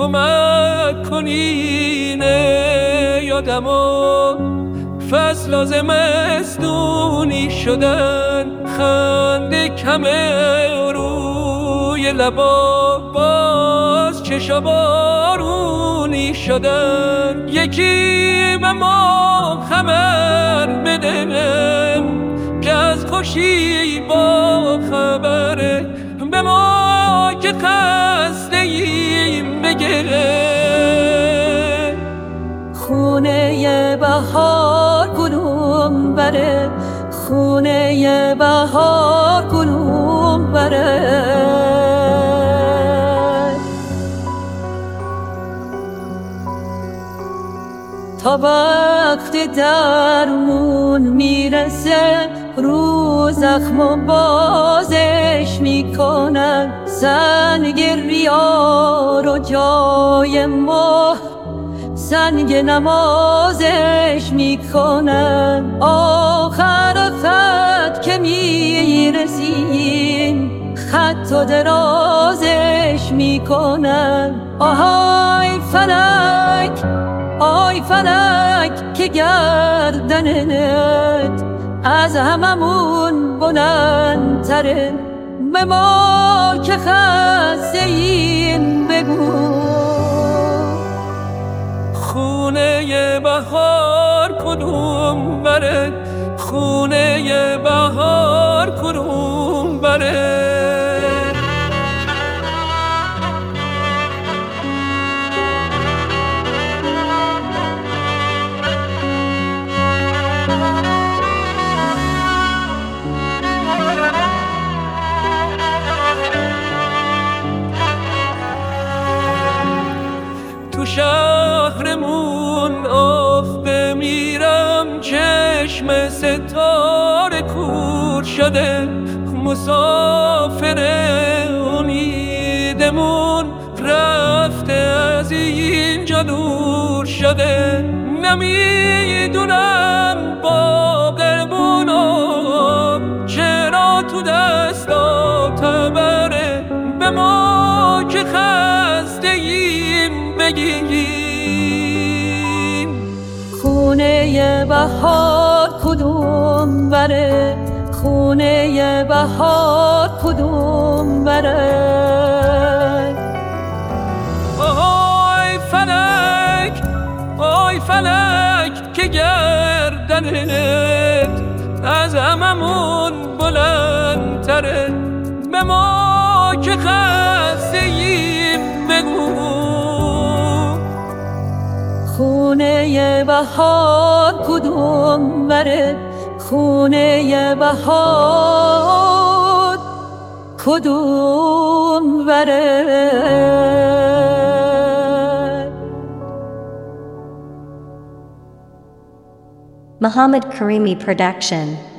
کمک کنین یادمو فصل لازم استونی شدن خنده کمه روی لبا باز چشا بارونی شدن یکی به ما خبر بده که از خوشی با خبره به ما که خسته ایم بگره خونه بهار گلوم بره خونه بهار گلوم بره تا وقت درمون میرسه رو زخم و بازش میکنن سنگ ریار و جای ما سنگ نمازش میکنن آخر خط که میرسیم خط و درازش میکنن آهای فلک آی فلک که گردنت از هممون بلندتره به ما که خسته ایم بگو خونه بهار کدوم بره خونه بهار کدوم بره تو شهرمون آخ بمیرم چشم ستاره کور شده مسافر امیدمون رفته از اینجا دور شده نمیدونم با قربونم چرا تو دستات بره به ما که خسته ایم بگیم خونه بهار کدوم بره خونه بهار کدوم بره آی فلک که گردنت از هممون بلندتره به ما که خسته ایم بگو خونه بهار کدوم بره خونه بهار کدوم بره Muhammad Karimi Production